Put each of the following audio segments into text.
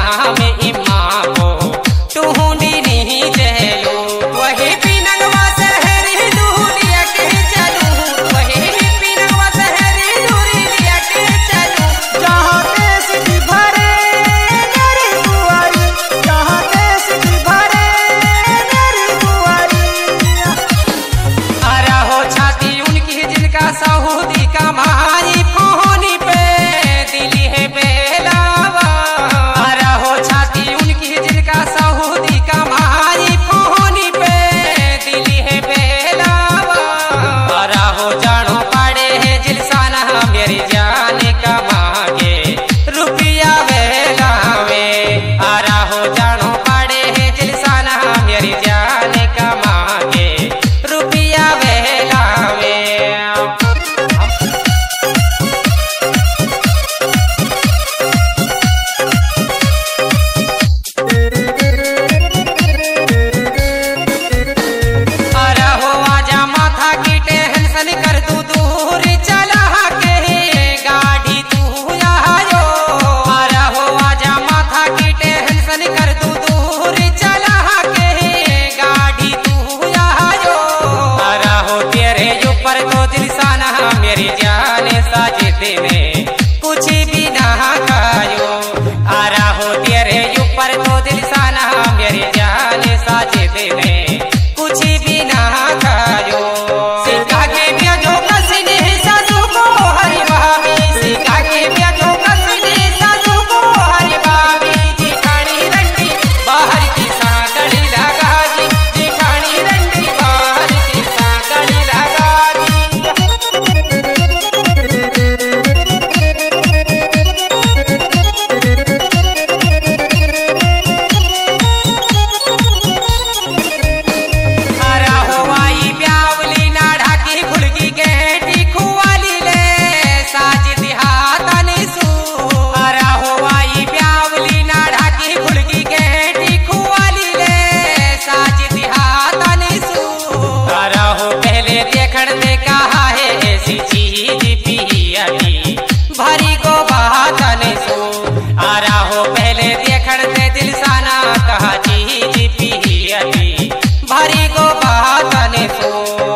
में इमा को टूंडी नहीं चलो वही पिनगवा शहरी दूरिया के चलू वही पिनगवा शहरी दूरिया के चलू जहाँ देश की भरे मेरी बुआरी जहाँ देश की भरे मेरी बुआरी अरे हो छाती उनकी जिनका सऊदी कमाई फोनी पे दिली है बेलावा अरे हो छाती उनकी जिनका सऊदी कमाई फोनी पे दिली है बेलावा अरे हो जानो पड़े है जिलसाना मेरी जान कमागे रुपया बेलावे अरे हो जानो पड़े है जिलसाना मेरी जान कमागे रुपया बेलावे अरे हो आजा माथा की टेंशन कर तू दूर चला के गाड़ी तू आयो अरे हो आजा माथा की टेंशन कर तू दूर चला के गाड़ी तू आयो अरे हो तेरे ऊपर तो दिलसाना मेरी जान साजिद में कुछ भी ना खायो अरे हो तेरे ऊपर तो दिलसाना मेरी जान साजिद में कुछ भी ना खायो सिक्का के ब्याजो कसने सासू को हरी भाभी सिक्का के ब्याजो कसने सासू को हरी भाभी जिठानी रंडी बाहर की साकड़ी लगा दी जिठानी रंडी बाहर की साकड़ी लगा दी अरे हो आई ब्यावली ना ढाकी खुलगी गेटी खुवाली ले साजिद हाथनी सू अरे हो आई ब्यावली ना ढाकी खुलगी गेटी खुवाली ले साजिद हाथनी सू अरे हो पहले देखण में कहा है ऐसी चीज पियाली भरी को बात नहीं सू अरे हो पहले देखण में दिलसाना कहा चीज पियाली भरी को बात नहीं सू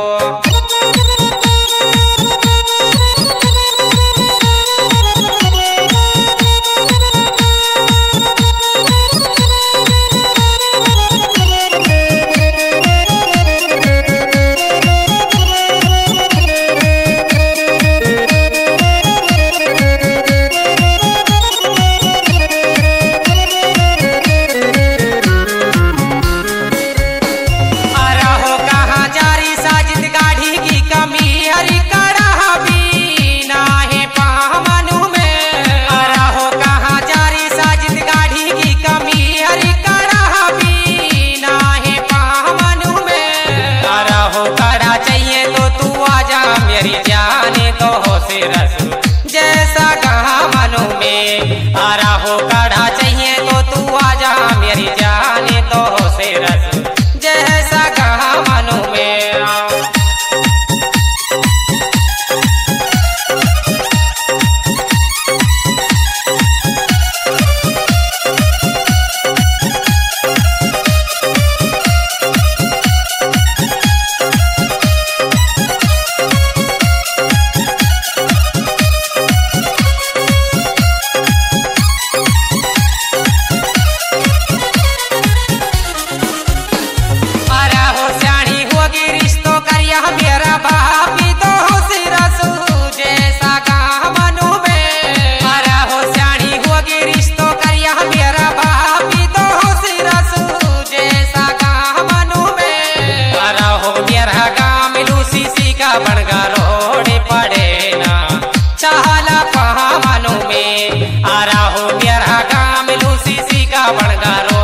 अरे हो कहाँ जारी साजिद गाड़ी की कमी हरी कड़ा भी ना है पामनु में अरे हो कहाँ जारी साजिद गाड़ी की कमी हरी कड़ा भी ना है पामनु में अरे हो कड़ा चाहिए तो तू आजा मेरी जाने तो हो सिरस जैसा कहा मनु में अरे हो कड़ा चाहिए तो तू आजा मेरी जाने तो हो सिरस जैसा कहा मनु में अरे हो स्याणी होगी रिश्तो करिया मेरा बापी तो हो सिरसू जैसा कहा मनु में अरे हो स्याणी होगी रिश्तो करिया मेरा बापी तो हो सिरसू जैसा कहा मनु में अरे हो मेरा गाँव लूसी सी का बनगा रोड पड़े ना चाहला पहा मनु में अरे हो मेरा गाँव लूसी सी का बनगा रोड